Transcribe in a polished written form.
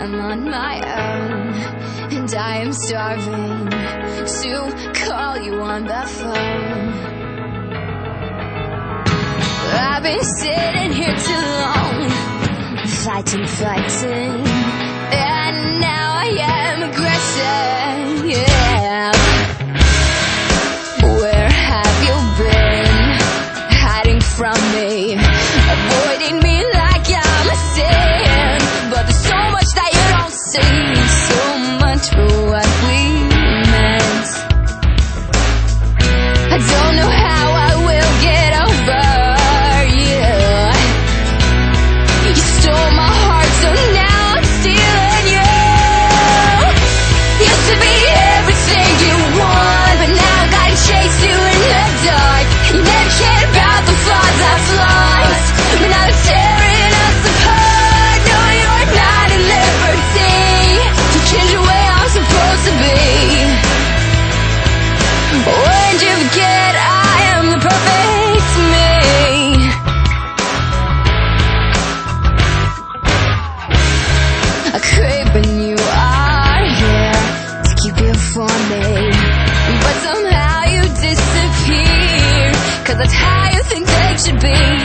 I'm on my own, and I am starving to call you on the phone. I've been sitting here too long, fighting, and now I am aggressive, yeah. Where have you been? Hiding from me, avoiding me like I'm a sin. But there's so much that you don't see, so much for what we meant. I don't know how I will get over you. You stole my heart, so now I'm stealing you. Used to be everything you want, but now I gotta chase you in the dark. You never cared about the flaws I've lost, but now they're tearing us apart. No, you're not at liberty to change the way I'm supposed to be. When'd you forget I am the perfect me? I crave when you are here to keep you for me, but somehow you disappear, 'cause that's how you think they should be.